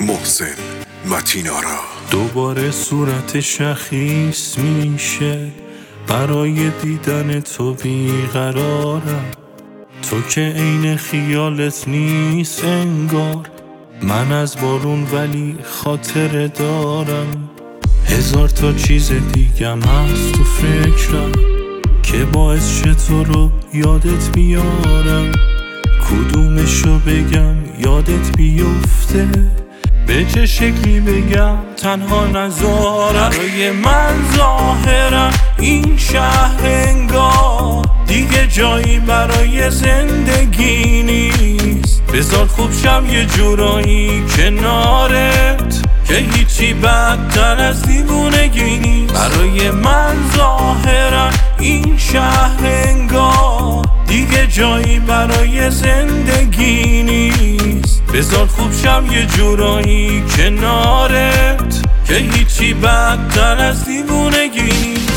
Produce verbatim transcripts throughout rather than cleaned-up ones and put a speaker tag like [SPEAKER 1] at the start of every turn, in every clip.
[SPEAKER 1] محسن متینارا.
[SPEAKER 2] دوباره صورت شخیص میشه، برای دیدن تو بیقرارم. تو که عین خیالت نیست انگار، من از بارون ولی خاطره دارم. هزار تا چیز دیگم هست تو فکرم که باعث شه تو رو یادت بیارم. کدومشو بگم یادت بیفته، به چه شکلی بگم تنها نذارم. برای من ظاهرا این شهر انگار دیگه جایی برای زندگی نیست. بذار خوب شم یه جورایی کنارت که هیچی بدتر از دیوونگی نیست. برای من ظاهرا این شهر انگار دیگه جایی برای زندگی نیست. بذار خوب شم یه جورایی کنارت که هیچی بدتر از دیوونگی نیست.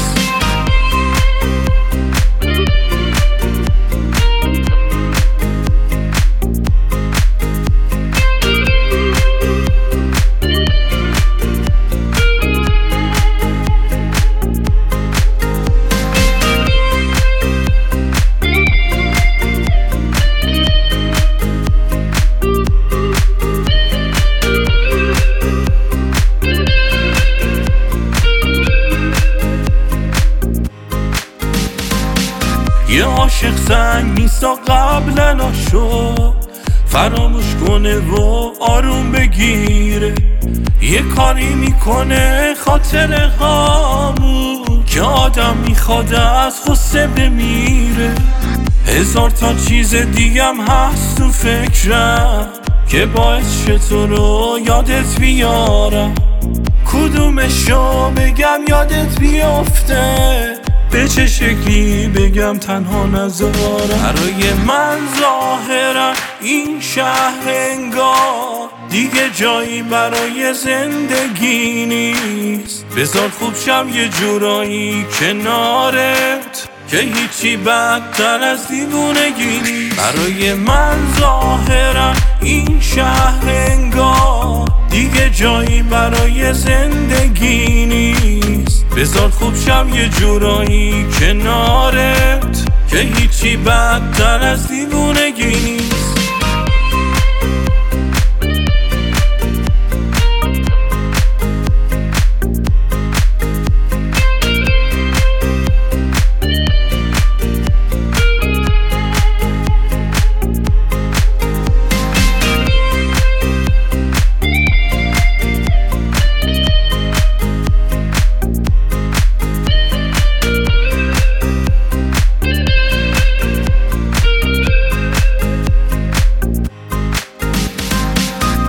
[SPEAKER 2] یه عاشق زنگ نیستا قبلا شد، فراموش کنه و آروم بگیره. یه کاری میکنه خاطر هامو که آدم میخواد از غصه بمیره. هزار تا چیز دیگم هست تو فکرم که باعث شه تو رو یادت بیارم. کدومشو بگم یادت بیفته، به چه شکلی بگم تنها نذارم. برای من ظاهرا این شهر انگار دیگه جایی برای زندگی نیست. بذار خوب شم یه جورایی کنارت که هیچی بدتر از دیوونگی نیست. برای من ظاهرا این شهر انگار دیگه جایی برای زندگی نیست. بذار خوب شم یه جورایی کنارت که هیچی بدتر از دیوونگی نیست.